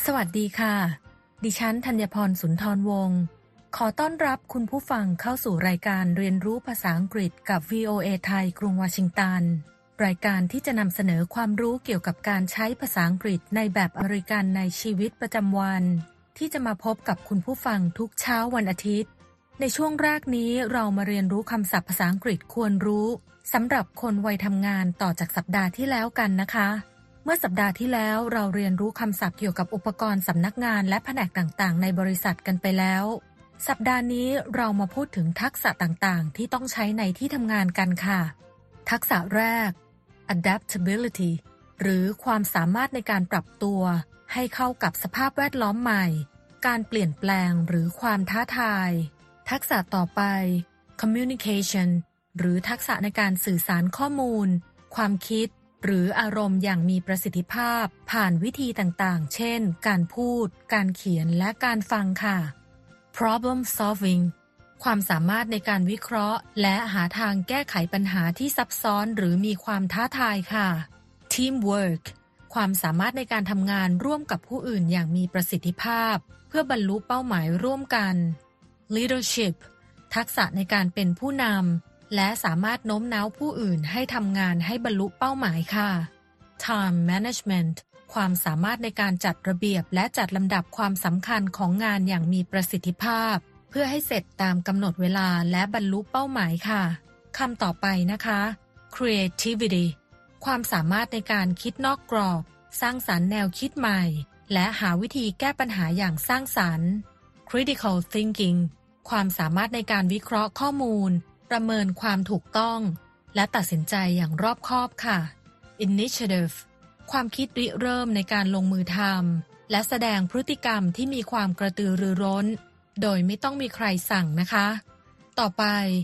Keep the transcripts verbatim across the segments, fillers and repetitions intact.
สวัสดีค่ะดิฉันธัญพรสุนทรวงศ์ขอต้อนรับคุณผู้ฟังเข้าสู่รายการเรียนรู้ภาษาอังกฤษกับ วี โอ เอ ไทยกรุงวอชิงตันรายการที่จะนำเสนอความรู้เกี่ยวกับการใช้ภาษาอังกฤษในแบบอเมริกันในชีวิตประจำวันที่จะมาพบกับคุณผู้ฟังทุกเช้าวันอาทิตย์ในช่วงแรกนี้เรามาเรียนรู้คำศัพท์ภาษาอังกฤษควรรู้สำหรับคนวัยทำงานต่อจากสัปดาห์ที่แล้วกันนะคะเมื่อสัปดาห์ที่แล้วเราเรียนรู้คำศัพท์เกี่ยวกับอุปกรณ์สำนักงานและแผนกต่างๆในบริษัทกันไปแล้วสัปดาห์นี้เรามาพูดถึงทักษะต่างๆที่ต้องใช้ในที่ทำงานกันค่ะทักษะแรก adaptability หรือความสามารถในการปรับตัวให้เข้ากับสภาพแวดล้อมใหม่การเปลี่ยนแปลงหรือความท้าทายทักษะต่อไป communication หรือทักษะในการสื่อสารข้อมูลความคิดหรืออารมณ์อย่างมีประสิทธิภาพผ่านวิธีต่างๆเช่นการพูดการเขียนและการฟังค่ะ problem solving ความสามารถในการวิเคราะห์และหาทางแก้ไขปัญหาที่ซับซ้อนหรือมีความท้าทายค่ะ teamwork ความสามารถในการทำงานร่วมกับผู้อื่นอย่างมีประสิทธิภาพเพื่อบรรลุเป้าหมายร่วมกัน leadership ทักษะในการเป็นผู้นำและสามารถโน้มน้าวผู้อื่นให้ทำงานให้บรรลุเป้าหมายค่ะ time management ความสามารถในการจัดระเบียบและจัดลำดับความสำคัญของงานอย่างมีประสิทธิภาพเพื่อให้เสร็จตามกำหนดเวลาและบรรลุเป้าหมายค่ะคำต่อไปนะคะ creativity ความสามารถในการคิดนอกกรอบสร้างสรรค์แนวคิดใหม่และหาวิธีแก้ปัญหาอย่างสร้างสรรค์ critical thinking ความสามารถในการวิเคราะห์ข้อมูลประเมินความถูกต้องและตัดสินใจอย่างรอบคอบค่ะ initiative ความคิดริเริ่มในการลงมือทำและแสดงพฤติกรรมที่มีความกระตือรือร้นโดยไม่ต้องมีใครสั่งนะคะต่อไป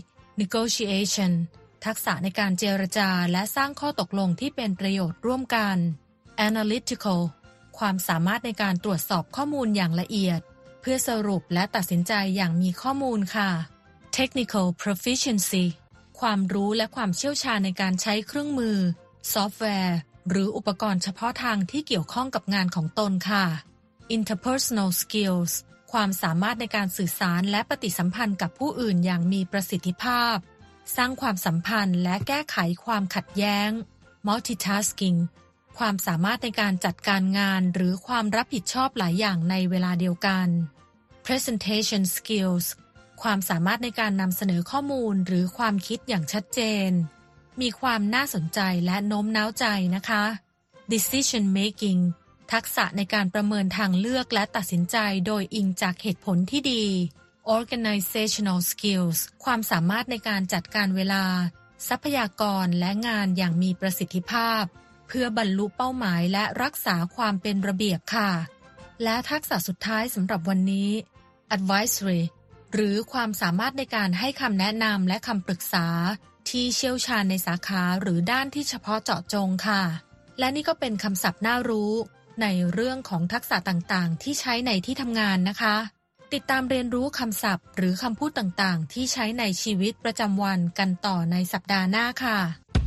negotiation ทักษะในการเจรจาและสร้างข้อตกลงที่เป็นประโยชน์ร่วมกัน analytical ความสามารถในการตรวจสอบข้อมูลอย่างละเอียดเพื่อสรุปและตัดสินใจอย่างมีข้อมูลค่ะTechnical proficiency ความรู้และความเชี่ยวชาญในการใช้เครื่องมือซอฟต์แวร์หรืออุปกรณ์เฉพาะทางที่เกี่ยวข้องกับงานของตนค่ะ Interpersonal skills ความสามารถในการสื่อสารและปฏิสัมพันธ์กับผู้อื่นอย่างมีประสิทธิภาพสร้างความสัมพันธ์และแก้ไขความขัดแย้ง Multitasking ความสามารถในการจัดการงานหรือความรับผิดชอบหลายอย่างในเวลาเดียวกัน Presentation skillsความสามารถในการนำเสนอข้อมูลหรือความคิดอย่างชัดเจนมีความน่าสนใจและโน้มน้าวใจนะคะ decision making ทักษะในการประเมินทางเลือกและตัดสินใจโดยอิงจากเหตุผลที่ดี organizational skills ความสามารถในการจัดการเวลาทรัพยากรและงานอย่างมีประสิทธิภาพเพื่อบรรลุเป้าหมายและรักษาความเป็นระเบียบค่ะและทักษะสุดท้ายสำหรับวันนี้ advisoryหรือความสามารถในการให้คำแนะนำและคำปรึกษาที่เชี่ยวชาญในสาขาหรือด้านที่เฉพาะเจาะจงค่ะและนี่ก็เป็นคำศัพท์น่ารู้ในเรื่องของทักษะต่างๆที่ใช้ในที่ทำงานนะคะติดตามเรียนรู้คำศัพท์หรือคำพูดต่างๆที่ใช้ในชีวิตประจำวันกันต่อในสัปดาห์หน้าค่ะ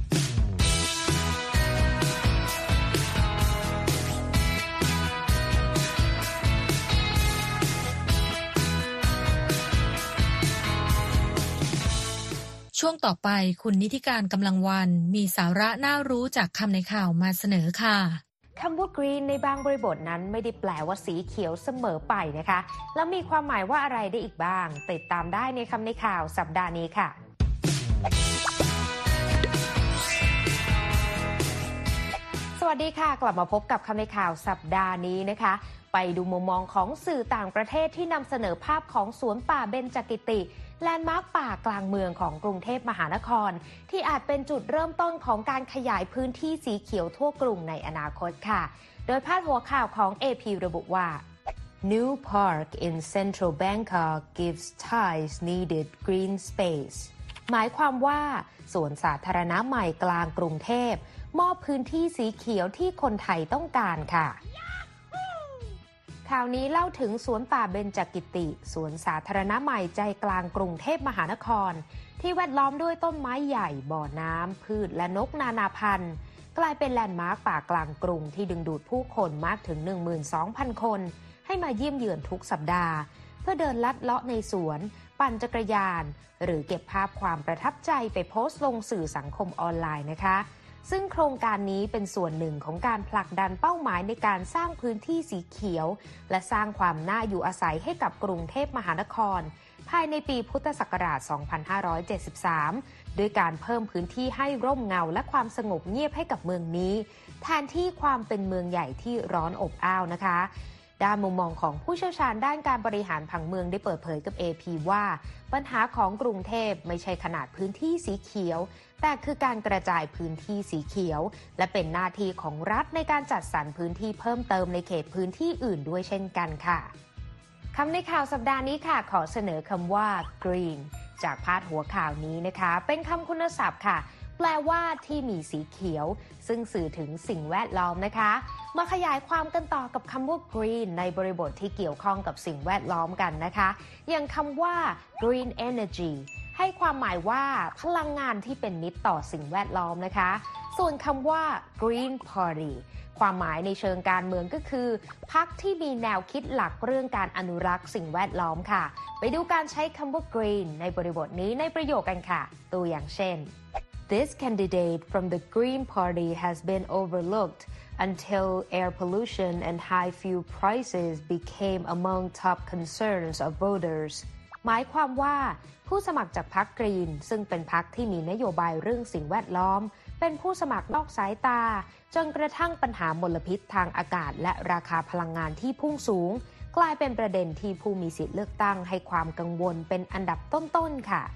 ช่วงต่อไปคุณนิติการกำลังวันมีสาระน่ารู้จากคำในข่าวมาเสนอค่ะคำว่า green ในบางบริบทนั้นไม่ได้แปลว่าสีเขียวเสมอไปนะคะแล้วมีความหมายว่าอะไรได้อีกบ้างติดตามได้ในคำในข่าวสัปดาห์นี้ค่ะสวัสดีค่ะกลับมาพบกับคำในข่าวสัปดาห์นี้นะคะไปดูมุมมองของสื่อต่างประเทศที่นำเสนอภาพของสวนป่าเบญจกิติแลนด์มาร์คป่ากลางเมืองของกรุงเทพมหานครที่อาจเป็นจุดเริ่มต้นของการขยายพื้นที่สีเขียวทั่วกรุงในอนาคตค่ะโดยพาดหัวข่าวของ เอ พี ระบุว่า New park in central Bangkok gives Thais needed green space หมายความว่าสวนสาธารณะใหม่กลางกรุงเทพมอบพื้นที่สีเขียวที่คนไทยต้องการค่ะข่าวนี้เล่าถึงสวนป่าเบญจกิติสวนสาธารณะใหม่ใจกลางกรุงเทพมหานครที่แวดล้อมด้วยต้นไม้ใหญ่บ่อน้ำพืชและนกนานาพันธุ์กลายเป็นแลนด์มาร์คป่ากลางกรุงที่ดึงดูดผู้คนมากถึง หนึ่งหมื่นสองพัน คนให้มาเยี่ยมเยือนทุกสัปดาห์เพื่อเดินลัดเลาะในสวนปั่นจักรยานหรือเก็บภาพความประทับใจไปโพสต์ลงสื่อสังคมออนไลน์นะคะซึ่งโครงการนี้เป็นส่วนหนึ่งของการผลักดันเป้าหมายในการสร้างพื้นที่สีเขียวและสร้างความน่าอยู่อาศัยให้กับกรุงเทพมหานครภายในปีพุทธศักราช สองพันห้าร้อยเจ็ดสิบสาม ด้วยการเพิ่มพื้นที่ให้ร่มเงาและความสงบเงียบให้กับเมืองนี้แทนที่ความเป็นเมืองใหญ่ที่ร้อนอบอ้าวนะคะด้านมุมมองของผู้เชี่ยวชาญด้านการบริหารผังเมืองได้เปิดเผยกับ เอ พี ว่าปัญหาของกรุงเทพไม่ใช่ขนาดพื้นที่สีเขียวแต่คือการกระจายพื้นที่สีเขียวและเป็นหน้าที่ของรัฐในการจัดสรรพื้นที่เพิ่มเติมในเขตพื้นที่อื่นด้วยเช่นกันค่ะคำในข่าวสัปดาห์นี้ค่ะขอเสนอคำว่า green จากพาดหัวข่าวนี้นะคะเป็นคำคุณศัพท์ค่ะแปลว่าที่มีสีเขียวซึ่งสื่อถึงสิ่งแวดล้อมนะคะมาขยายความกันต่อกับคำว่า green ในบริบทที่เกี่ยวข้องกับสิ่งแวดล้อมกันนะคะอย่างคำว่า green energy ให้ความหมายว่าพลังงานที่เป็นมิตรต่อสิ่งแวดล้อมนะคะส่วนคำว่า green party ความหมายในเชิงการเมืองก็คือพรรคที่มีแนวคิดหลักเรื่องการอนุรักษ์สิ่งแวดล้อมค่ะไปดูการใช้คำว่า green ในบริบทนี้ในประโยคกันค่ะตัวอย่างเช่นThis candidate from the Green Party has been overlooked until air pollution and high fuel prices became among top concerns of voters. หมายความว่าผู้สมัครจากพรรคกรีนซึ่งเป็นพรรคที่มีนโยบายเรื่องสิ่งแวดล้อมเป็นผู้สมัครนอกสายตาจนกระทั่งปัญหามลพิษทางอากาศและราคาพลังงานที่พุ่งสูงกลายเป็นประเด็นที่ผู้มีสิทธิเลือกตั้งให้ความกังวลเป็นอันดับต้นๆค่ะ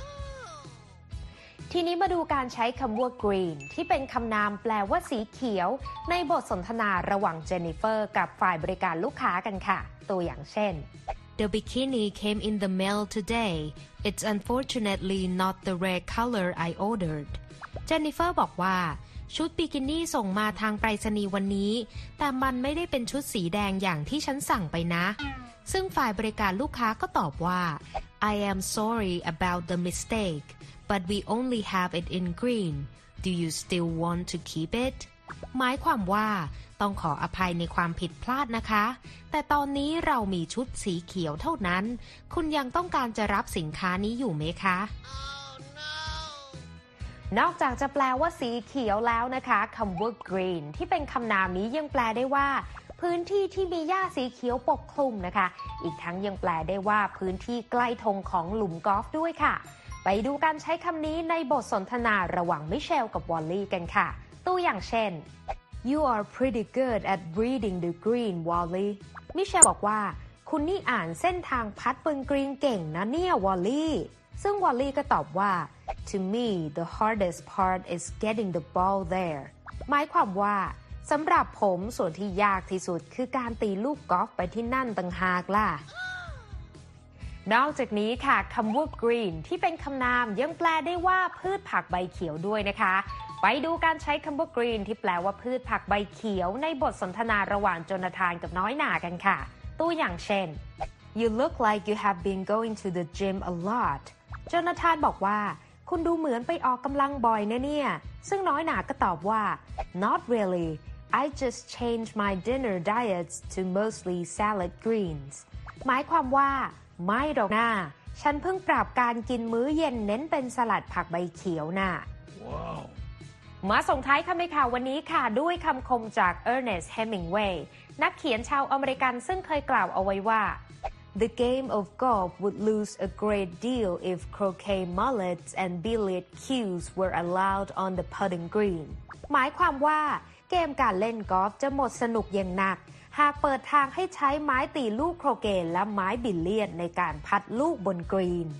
ทีนี้มาดูการใช้คำว่า green ที่เป็นคำนามแปลว่าสีเขียวในบทสนทนาระหว่างเจนนิเฟอร์กับฝ่ายบริการลูกค้ากันค่ะตัวอย่างเช่น The bikini came in the mail today. It's unfortunately not the red color I ordered. เจนนิเฟอร์บอกว่าชุดบิกินี่ส่งมาทางไปรษณีย์วันนี้แต่มันไม่ได้เป็นชุดสีแดงอย่างที่ฉันสั่งไปนะซึ่งฝ่ายบริการลูกค้าก็ตอบว่า I am sorry about the mistake.But we only have it in green. Do you still want to keep it? หมายความว่าต้องขออภัยในความผิดพลาดนะคะแต่ตอนนี้เรามีชุดสีเขียวเท่านั้นคุณยังต้องการจะรับสินค้านี้อยู่ไหมคะ oh, no. นอกจากจะแปลว่าสีเขียวแล้วนะคะคำว่า green ที่เป็นคำนามนี้ยังแปลได้ว่าพื้นที่ที่มีหญ้าสีเขียวปกคลุมนะคะอีกทั้งยังแปลได้ว่าพื้นที่ใกล้ธงของหลุมกอล์ฟด้วยค่ะไปดูการใช้คำนี้ในบทสนทนาระหว่างมิเชลกับวอลลี่กันค่ะตัวอย่างเช่น You are pretty good at reading the green, Wally มิเชลบอกว่าคุณนี่อ่านเส้นทางพัดบนกรีนเก่งนะเนี่ยวอลลี่ซึ่งวอลลี่ก็ตอบว่า To me the hardest part is getting the ball there หมายความว่าสำหรับผมส่วนที่ยากที่สุดคือการตีลูกกอล์ฟไปที่นั่นต่างหากล่ะนอกจากนี้ค่ะคำว่า green ที่เป็นคำนามยังแปลได้ว่าพืชผักใบเขียวด้วยนะคะไปดูการใช้คำว่า green ที่แปลว่าพืชผักใบเขียวในบทสนทนาระหว่างโจนาธานกับน้อยหน่ากันค่ะตัวอย่างเช่น You look like you have been going to the gym a lot โจนาธานบอกว่าคุณดูเหมือนไปออกกำลังบ่อยนะเนี่ยซึ่งน้อยหน่าก็ตอบว่า Not really I just changed my dinner diets to mostly salad greens หมายความว่าไม่หรอกนะฉันเพิ่งปรับการกินมื้อเย็นเน้นเป็นสลัดผักใบเขียวน่ะ wow. มาส่งท้ายคำในข่าววันนี้ค่ะด้วยคำคมจากเออร์เนสต์ เฮมิงเวย์นักเขียนชาวอเมริกันซึ่งเคยกล่าวเอาไว้ว่า The game of golf would lose a great deal if croquet mullets and billiard cues were allowed on the putting green หมายความว่าเกมการเล่นกอล์ฟจะหมดสนุกอย่างหนักหากเปิดทางให้ใช้ไม้ตีลูกโครเกตและไม้บิลเลียดในการพัดลูกบนกรีน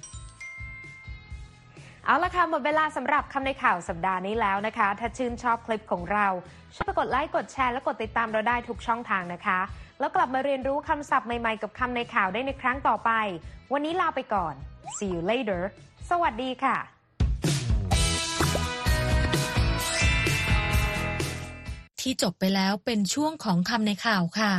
เอาละค่ะหมดเวลาสำหรับคำในข่าวสัปดาห์นี้แล้วนะคะถ้าชื่นชอบคลิปของเราช่วยกดไลค์กดแชร์และกดติดตามเราได้ทุกช่องทางนะคะแล้วกลับมาเรียนรู้คำศัพท์ใหม่ๆกับคำในข่าวได้ในครั้งต่อไปวันนี้ลาไปก่อน See you later สวัสดีค่ะที่จบไปแล้วเป็นช่วงของคำในข่าวค่ะ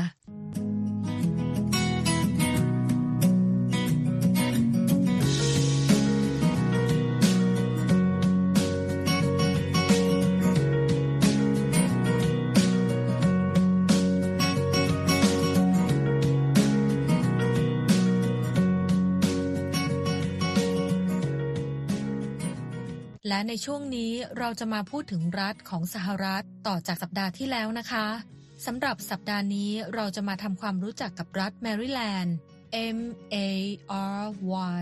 และในช่วงนี้เราจะมาพูดถึงรัฐของสหรัฐต่อจากสัปดาห์ที่แล้วนะคะสำหรับสัปดาห์นี้เราจะมาทำความรู้จักกับรัฐแมริแลนด์ M A R Y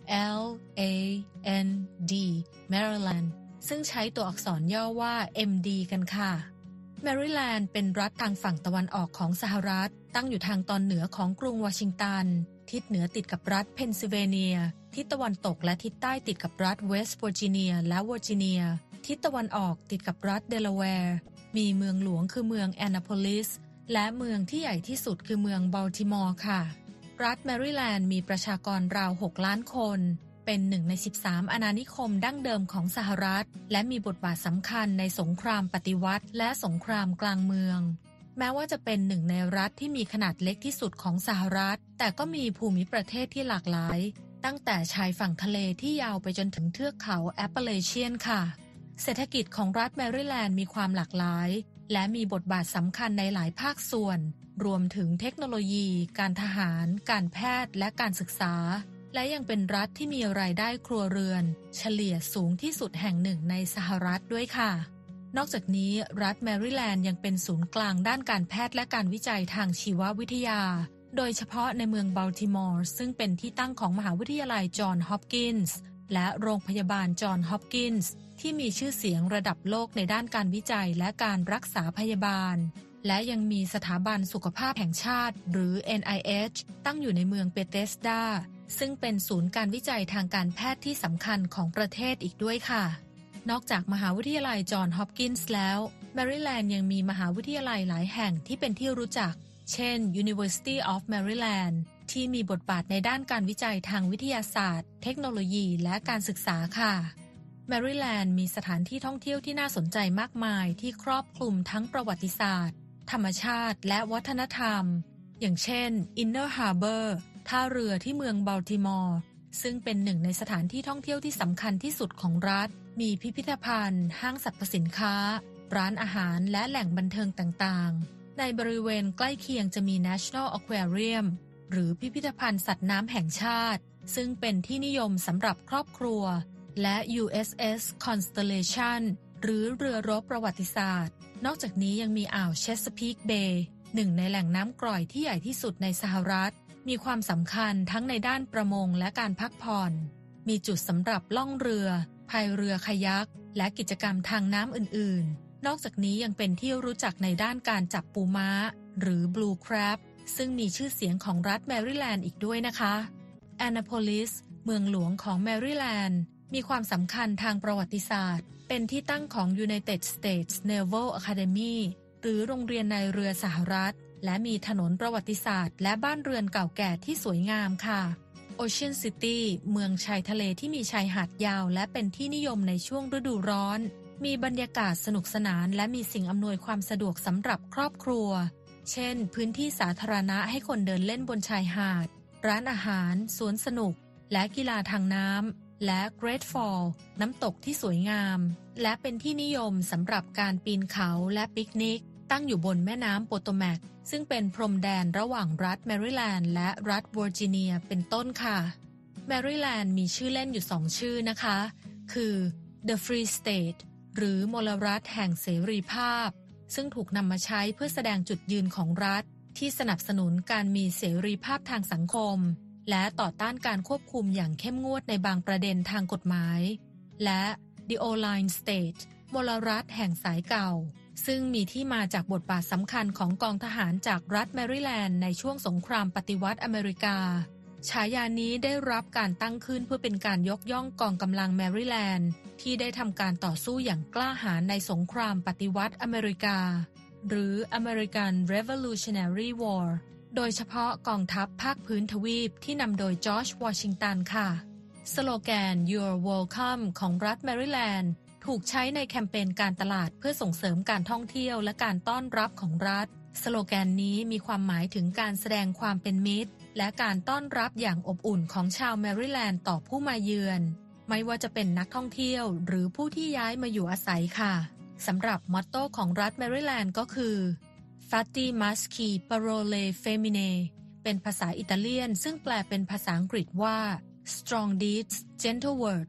L A N D Maryland ซึ่งใช้ตัวอักษรย่อว่า เอ็ม ดี กันค่ะแมริแลนด์เป็นรัฐทางฝั่งตะวันออกของสหรัฐตั้งอยู่ทางตอนเหนือของกรุงวอชิงตันทิศเหนือติดกับรัฐเพนซิลเวเนียทิศตะวันตกและทิศใต้ติดกับรัฐเวสต์เวอร์จิเนียและเวอร์จิเนียทิศตะวันออกติดกับรัฐเดลาแวร์มีเมืองหลวงคือเมืองแอนนาโพลิสและเมืองที่ใหญ่ที่สุดคือเมืองบัลติมอร์ค่ะรัฐแมริแลนด์มีประชากรราวหกล้านคนเป็นหนึ่งในสิบสามอาณานิคมดั้งเดิมของสหรัฐและมีบทบาทสำคัญในสงครามปฏิวัติและสงครามกลางเมืองแม้ว่าจะเป็นหนึ่งในรัฐที่มีขนาดเล็กที่สุดของสหรัฐแต่ก็มีภูมิประเทศที่หลากหลายตั้งแต่ชายฝั่งทะเลที่ยาวไปจนถึงเทือกเขาแอปเปอเรเชียนค่ะเศรษฐกิจของรัฐแมริแลนด์มีความหลากหลายและมีบทบาทสำคัญในหลายภาคส่วนรวมถึงเทคโนโลยีการทหารการแพทย์และการศึกษาและยังเป็นรัฐที่มีรายได้ครัวเรือนเฉลี่ยสูงที่สุดแห่งหนึ่งในสหรัฐด้วยค่ะนอกจากนี้รัฐแมริแลนด์ยังเป็นศูนย์กลางด้านการแพทย์และการวิจัยทางชีววิทยาโดยเฉพาะในเมืองบัลติมอร์ซึ่งเป็นที่ตั้งของมหาวิทยาลัยจอห์นฮอปกินส์และโรงพยาบาลจอห์นฮอปกินส์ที่มีชื่อเสียงระดับโลกในด้านการวิจัยและการรักษาพยาบาลและยังมีสถาบันสุขภาพแห่งชาติหรือ เอ็น ไอ เอช ตั้งอยู่ในเมืองเบเธสดาซึ่งเป็นศูนย์การวิจัยทางการแพทย์ที่สำคัญของประเทศอีกด้วยค่ะนอกจากมหาวิทยาลัยจอห์นฮอปกินส์แล้วแมริแลนด์ยังมีมหาวิทยาลัยหลายแห่งที่เป็นที่รู้จักเช่น University of Maryland ที่มีบทบาทในด้านการวิจัยทางวิทยาศาสตร์เทคโนโลยีและการศึกษาค่ะแมริแลนด์มีสถานที่ท่องเที่ยวที่น่าสนใจมากมายที่ครอบคลุมทั้งประวัติศาสตร์ธรรมชาติและวัฒนธรรมอย่างเช่น Inner Harbor ท่าเรือที่เมืองบัลติมอร์ซึ่งเป็นหนึ่งในสถานที่ท่องเที่ยวที่สำคัญที่สุดของรัฐมีพิพิธภัณฑ์ห้างสรรพสินค้าร้านอาหารและแหล่งบันเทิงต่างๆในบริเวณใกล้เคียงจะมี National Aquarium หรือพิพิธภัณฑ์สัตว์น้ำแห่งชาติซึ่งเป็นที่นิยมสำหรับครอบครัวและ ยู เอส เอส Constellation หรือเรือรบประวัติศาสตร์นอกจากนี้ยังมีอ่าวเชสพีคเบย์หนึ่งในแหล่งน้ำกร่อยที่ใหญ่ที่สุดในสหรัฐมีความสำคัญทั้งในด้านประมงและการพักผ่อนมีจุดสำหรับล่องเรือพายเรือคายักและกิจกรรมทางน้ำอื่นๆนอกจากนี้ยังเป็นที่รู้จักในด้านการจับปูม้าหรือ Blue Crab ซึ่งมีชื่อเสียงของรัฐแมริแลนด์อีกด้วยนะคะแอนนาโพลิสเมืองหลวงของแมริแลนด์มีความสำคัญทางประวัติศาสตร์เป็นที่ตั้งของ United States Naval Academy หรือโรงเรียนในเรือสหรัฐและมีถนนประวัติศาสตร์และบ้านเรือนเก่าแก่ที่สวยงามค่ะ Ocean City เมืองชายทะเลที่มีชายหาดยาวและเป็นที่นิยมในช่วงฤดูร้อนมีบรรยากาศสนุกสนานและมีสิ่งอำนวยความสะดวกสำหรับครอบครัวเช่นพื้นที่สาธารณะให้คนเดินเล่นบนชายหาดร้านอาหารสวนสนุกและกีฬาทางน้ำและ Great Fall น้ำตกที่สวยงามและเป็นที่นิยมสำหรับการปีนเขาและปิกนิกตั้งอยู่บนแม่น้ำโปโตแมกซึ่งเป็นพรมแดนระหว่างรัฐแมริแลนด์และรัฐเวอร์จิเนียเป็นต้นค่ะแมริแลนด์มีชื่อเล่นอยู่สองชื่อนะคะคือ The Free State หรือมลรัฐแห่งเสรีภาพซึ่งถูกนำมาใช้เพื่อแสดงจุดยืนของรัฐที่สนับสนุนการมีเสรีภาพทางสังคมและต่อต้านการควบคุมอย่างเข้มงวดในบางประเด็นทางกฎหมายและ The Oline State มลรัฐแห่งสายเก่าซึ่งมีที่มาจากบทบาทสำคัญของกองทหารจากรัฐแมริแลนด์ในช่วงสงครามปฏิวัติอเมริกาฉายานี้ได้รับการตั้งขึ้นเพื่อเป็นการยกย่องกองกำลังแมริแลนด์ที่ได้ทำการต่อสู้อย่างกล้าหาญในสงครามปฏิวัติอเมริกาหรือ American Revolutionary War โดยเฉพาะกองทัพภาคพื้นทวีปที่นำโดยจอร์จวอชิงตันค่ะสโลแกน You're Welcome ของรัฐแมริแลนด์ถูกใช้ในแคมเปญการตลาดเพื่อส่งเสริมการท่องเที่ยวและการต้อนรับของรัฐสโลแกนนี้มีความหมายถึงการแสดงความเป็นมิตรและการต้อนรับอย่างอบอุ่นของชาวแมริแลนด์ต่อผู้มาเยือนไม่ว่าจะเป็นนักท่องเที่ยวหรือผู้ที่ย้ายมาอยู่อาศัยค่ะสำหรับมอตโต้ของรัฐแมริแลนด์ก็คือ Fatti Maschi Parole Femmine เป็นภาษาอิตาเลียนซึ่งแปลเป็นภาษาอังกฤษว่า Strong Deeds Gentle Words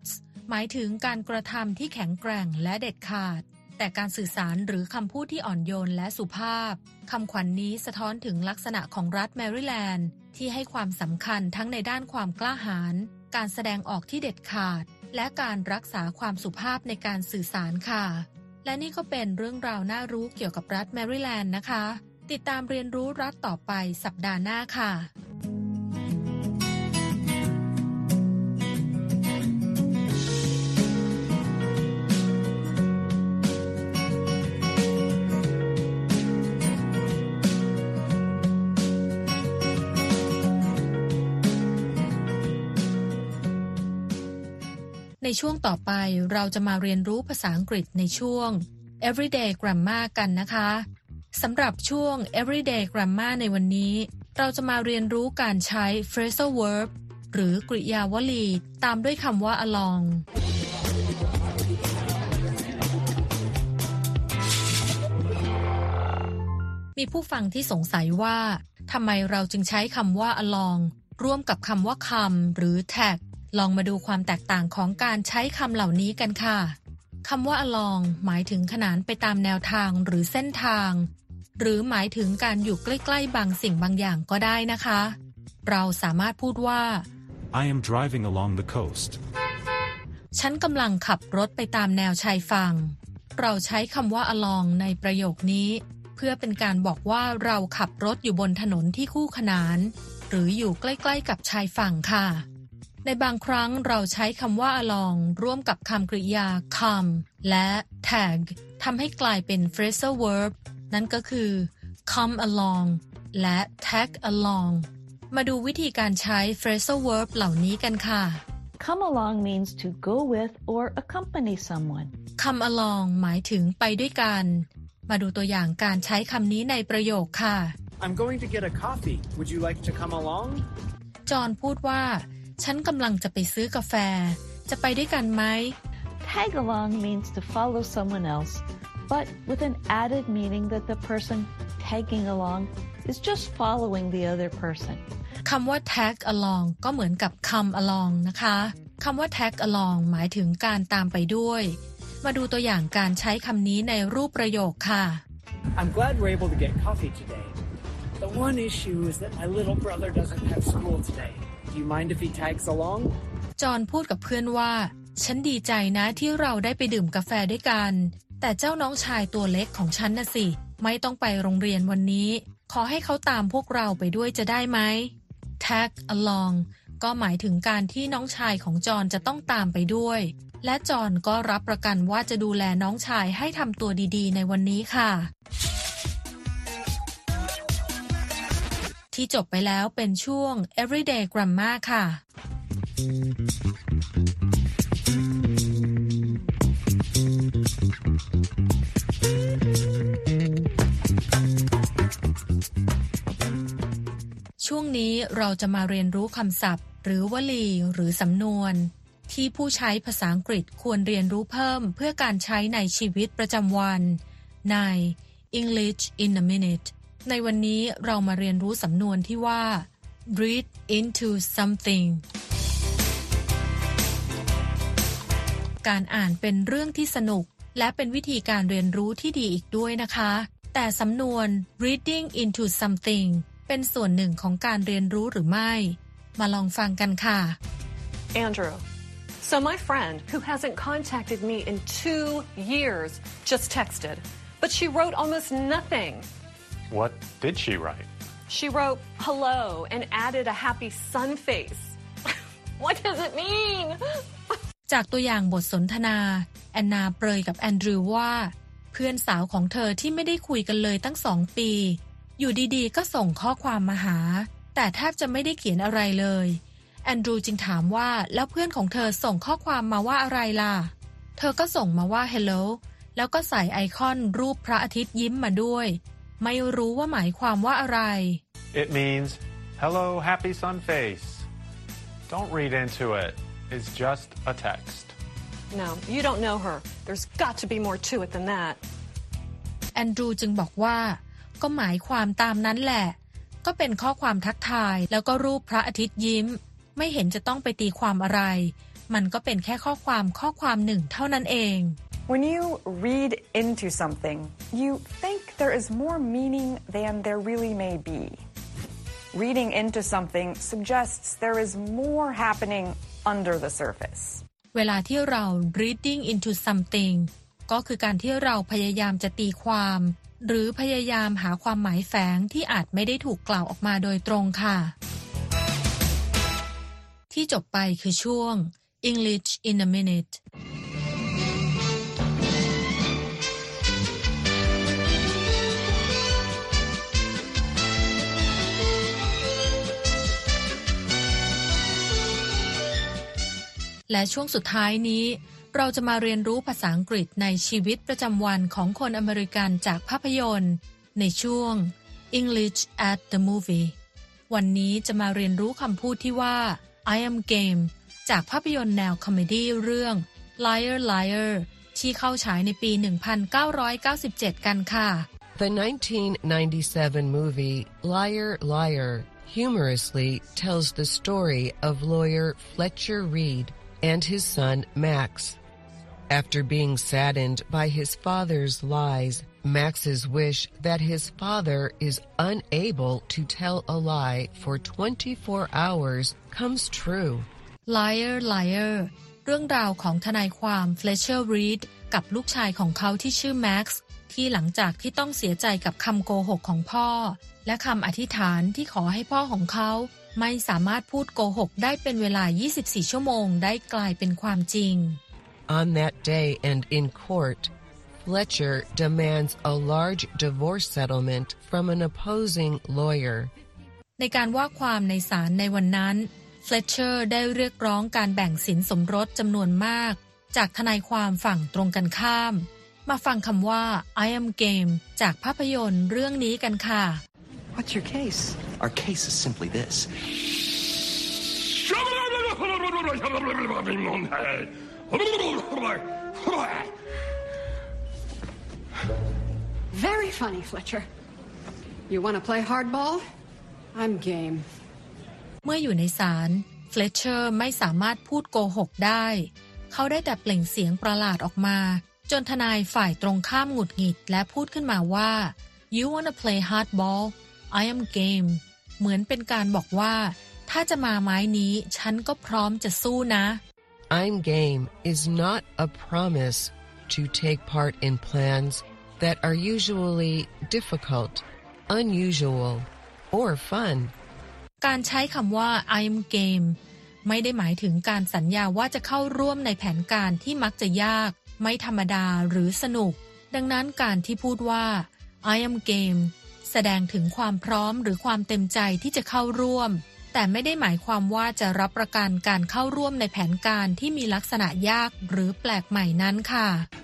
หมายถึงการกระทำที่แข็งแกร่งและเด็ดขาดแต่การสื่อสารหรือคำพูดที่อ่อนโยนและสุภาพคำขวัญ น, นี้สะท้อนถึงลักษณะของรัฐแมริแลนด์ที่ให้ความสำคัญทั้งในด้านความกล้าหาญการแสดงออกที่เด็ดขาดและการรักษาความสุภาพในการสื่อสารค่ะและนี่ก็เป็นเรื่องราวน่ารู้เกี่ยวกับรัฐแมริแลนด์นะคะติดตามเรียนรู้รัฐต่อไปสัปดาห์หน้าค่ะในช่วงต่อไปเราจะมาเรียนรู้ภาษาอังกฤษในช่วง Everyday Grammar กันนะคะสำหรับช่วง Everyday Grammar ในวันนี้เราจะมาเรียนรู้การใช้ phrasal verb หรือกริยาวลีตามด้วยคำว่า along มีผู้ฟังที่สงสัยว่าทำไมเราจึงใช้คำว่า along ร่วมกับคำว่า come หรือ tagลองมาดูความแตกต่างของการใช้คำเหล่านี้กันค่ะคำว่า along หมายถึงขนานไปตามแนวทางหรือเส้นทางหรือหมายถึงการอยู่ใกล้ๆบางสิ่งบางอย่างก็ได้นะคะเราสามารถพูดว่า I am driving along the coast ฉันกำลังขับรถไปตามแนวชายฝั่งเราใช้คำว่า along ในประโยคนี้เพื่อเป็นการบอกว่าเราขับรถอยู่บนถนนที่คู่ขนานหรืออยู่ใกล้ๆกับชายฝั่งค่ะในบางครั้งเราใช้คำว่า along ร่วมกับคำกริยา come และ tag ทำให้กลายเป็น phrasal verb นั่นก็คือ come along และ tag along มาดูวิธีการใช้ phrasal verb เหล่านี้กันค่ะ Come along means to go with or accompany someone. come along หมายถึงไปด้วยกันมาดูตัวอย่างการใช้คำนี้ในประโยคค่ะ I'm going to get a coffee. Would you like to come along? จอห์นพูดว่าฉันกำลังจะไปซื้อกาแฟจะไปด้วยกันไหม Tag along means to follow someone else, but with an added meaning that the person tagging along is just following the other person. คำว่า tag along ก็เหมือนกับ come along นะคะคำว่า tag along หมายถึงการตามไปด้วยมาดูตัวอย่างการใช้คำนี้ในรูปประโยคค่ะ I'm glad we're able to get coffee today. The one issue is that my little brother doesn't have school today.Do you mind if he tags along? จอห์นพูดกับเพื่อนว่าฉันดีใจนะที่เราได้ไปดื่มกาแฟด้วยกันแต่เจ้าน้องชายตัวเล็กของฉันน่ะสิไม่ต้องไปโรงเรียนวันนี้ขอให้เขาตามพวกเราไปด้วยจะได้ไหม tag along ก็หมายถึงการที่น้องชายของจอห์นจะต้องตามไปด้วยและจอห์นก็รับประกันว่าจะดูแลน้องชายให้ทำตัวดีๆในวันนี้ค่ะที่จบไปแล้วเป็นช่วง Everyday Grammar ค่ะช่วงนี้เราจะมาเรียนรู้คำศัพท์หรือวลีหรือสำนวนที่ผู้ใช้ภาษาอังกฤษควรเรียนรู้เพิ่มเพื่อการใช้ในชีวิตประจำวันใน English in a minuteในวันนี้เรามาเรียนรู้สำนวนที่ว่า read into something การอ่านเป็นเรื่องที่สนุกและเป็นวิธีการเรียนรู้ที่ดีอีกด้วยนะคะแต่สำนวน reading into something เป็นส่วนหนึ่งของการเรียนรู้หรือไม่มาลองฟังกันค่ะ Andrew, so my friend who hasn't contacted me in two years just texted, but she wrote almost nothing.What did she write? She wrote hello and added a happy sun face. What does it mean? จากตัวอย่างบทสนทนาแอนนาเปรยกับแอนดรูว์ว่าเพื่อนสาวของเธอที่ไม่ได้คุยกันเลยตั้งสองปีอยู่ดีๆก็ส่งข้อความมาหาแต่แทบจะไม่ได้เขียนอะไรเลยแอนดรูว์จึงถามว่าแล้วเพื่อนของเธอส่งข้อความมาว่าอะไรล่ะเธอก็ส่งมาว่า hello แล้วก็ใส่ไอคอนรูปพระอาทิตย์ยิ้มมาด้วยไม่รู้ว่าหมายความว่าอะไร It means hello happy sun face. Don't read into it. It's just a text. No, you don't know her. There's got to be more to it than that. แอนดรูว์จึงบอกว่าก็หมายความตามนั้นแหละก็เป็นข้อความทักทายแล้วก็รูปพระอาทิตย์ยิ้มไม่เห็นจะต้องไปตีความอะไรมันก็เป็นแค่ข้อความข้อความหนึ่งเท่านั้นเอง When you read into something, you think there is more meaning than there really may be. Reading into something suggests there is more happening under the surface. เวลาที่เรา reading into something ก็คือการที่เราพยายามจะตีความหรือพยายามหาความหมายแฝงที่อาจไม่ได้ถูกกล่าวออกมาโดยตรงค่ะที่จบไปคือช่วง English in a minuteและช่วงสุดท้ายนี้เราจะมาเรียนรู้ภาษาอังกฤษในชีวิตประจำวันของคนอเมริกันจากภาพยนตร์ในช่วง English at the movie วันนี้จะมาเรียนรู้คำพูดที่ว่า I am game จากภาพยนตร์แนวคอมเมดี้เรื่อง Liar Liar ที่เข้าฉายในปี หนึ่งพันเก้าร้อยเก้าสิบเจ็ด กันค่ะ The nineteen ninety-seven movie Liar Liar humorously tells the story of lawyer Fletcher Reed and his son Max. After being saddened by his father's lies, Max's wish that his father is unable to tell a lie for twenty-four hours comes true. Liar Liar เรื่องราวของทนายความ Fletcher Reed กับลูกชายของเขาที่ชื่อ Max ที่หลังจากที่ต้องเสียใจกับคำโกหกของพ่อและคำอธิษฐานที่ขอให้พ่อของเขาไม่สามารถพูดโกหกได้เป็นเวลายี่สิบสี่ชั่วโมงได้กลายเป็นความจริง On that day and in court, Fletcher demands a large divorce settlement from an opposing lawyer. ในการว่าความในศาลในวันนั้น Fletcher ได้เรียกร้องการแบ่งสินสมรสจำนวนมากจากทนายความฝั่งตรงกันข้ามมาฟังคำว่า I am game จากภาพยนตร์เรื่องนี้กันค่ะ What's your case? Our case is simply this. Very funny, Fletcher. You want to play hardball? I'm game. เมื่ออยู่ในศาล Fletcher ไม่สามารถพูดโกหกได้เขาได้แต่เปล่งเสียงประหลาดออกมาจนทนายฝ่ายตรงข้ามหงุดหงิดและพูดขึ้นมาว่า You wanna play hardball?I am game เหมือนเป็นการบอกว่าถ้าจะมาไม้นี้ฉันก็พร้อมจะสู้นะ I'm game is not a promise to take part in plans that are usually difficult, unusual, or fun. การใช้คำว่า I am game ไม่ได้หมายถึงการสัญญาว่าจะเข้าร่วมในแผนการที่มักจะยากไม่ธรรมดาหรือสนุกดังนั้นการที่พูดว่า I am gameแสดงถึงความพร้อมหรือความเต็มใจที่จะเข้าร่วมแต่ไม่ได้หมายความว่าจะรับประกันการเข้าร่วมในแผนการที่มีลักษณะยากหรือแปลกใหม่นั้นค่ะ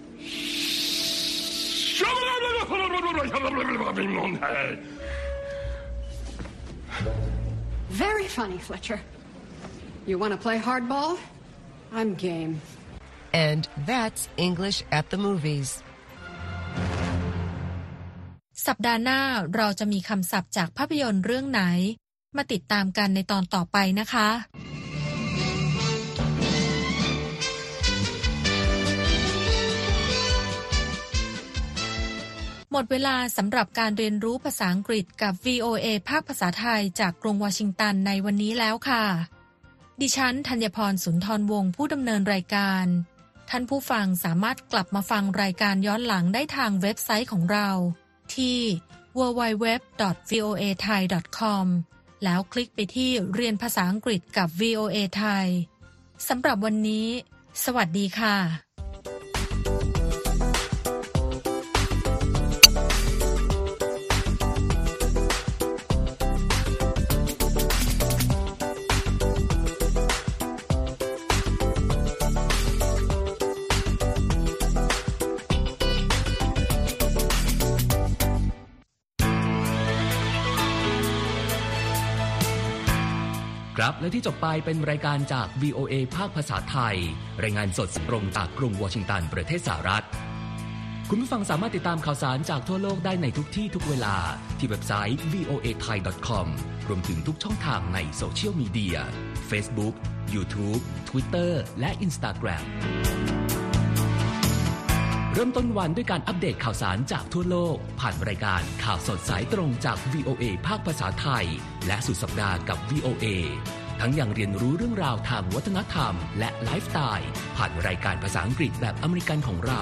Very funny, Fletcher. You want to play hardball? I'm game. And that's English at the movies. สัปดาห์หน้าเราจะมีคำศัพท์จากภาพยนตร์เรื่องไหนมาติดตามกันในตอนต่อไปนะคะหมดเวลาสำหรับการเรียนรู้ภาษาอังกฤษกับ วี โอ เอ ภาคภาษาไทยจากกรุงวอชิงตันในวันนี้แล้วค่ะดิฉันธัญพรสุนทรวงศ์ผู้ดำเนินรายการท่านผู้ฟังสามารถกลับมาฟังรายการย้อนหลังได้ทางเว็บไซต์ของเราที่ ดับเบิลยู ดับเบิลยู ดับเบิลยู ดอท วี โอ เอ ไทย ดอท คอม แล้วคลิกไปที่เรียนภาษาอังกฤษกับ วี โอ เอ ไทยสำหรับวันนี้สวัสดีค่ะครับและที่จบไปเป็นรายการจาก วี โอ เอ ภาคภาษาไทยรายงานสดตรงจากกรุงวอชิงตันประเทศสหรัฐคุณผู้ฟังสามารถติดตามข่าวสารจากทั่วโลกได้ในทุกที่ทุกเวลาที่เว็บไซต์ วี โอ เอ ไทย ดอท คอม รวมถึงทุกช่องทางในโซเชียลมีเดีย Facebook YouTube Twitter และ Instagram เริ่มต้นวันด้วยการอัปเดตข่าวสารจากทั่วโลกผ่านรายการข่าวสดสายตรงจาก วี โอ เอ ภาคภาษาไทยและสุดสัปดาห์กับ วี โอ เอ ทั้งยังเรียนรู้เรื่องราวทางวัฒนธรรมและไลฟ์สไตล์ผ่านรายการภาษาอังกฤษแบบอเมริกันของเรา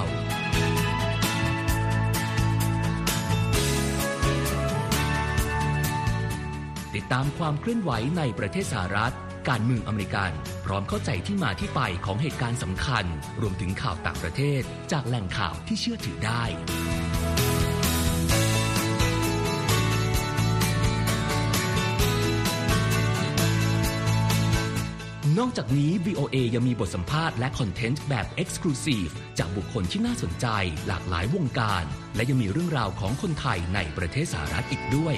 ติดตามความเคลื่อนไหวในประเทศสหรัฐการเมืองอเมริกันพร้อมเข้าใจที่มาที่ไปของเหตุการณ์สำคัญรวมถึงข่าวต่างประเทศจากแหล่งข่าวที่เชื่อถือได้นอกจากนี้ วี โอ เอ ยังมีบทสัมภาษณ์และคอนเทนต์แบบ Exclusive จากบุคคลที่น่าสนใจหลากหลายวงการและยังมีเรื่องราวของคนไทยในประเทศสหรัฐอีกด้วย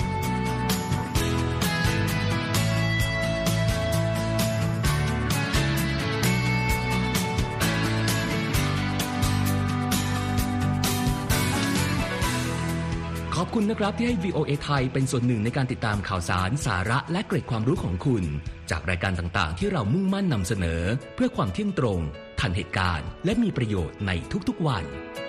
ขอบคุณนะครับที่ให้ วี โอ เอ ไทยเป็นส่วนหนึ่งในการติดตามข่าวสารสาระและเกร็ดความรู้ของคุณจากรายการต่างๆที่เรามุ่งมั่นนำเสนอเพื่อความเที่ยงตรงทันเหตุการณ์และมีประโยชน์ในทุกๆวัน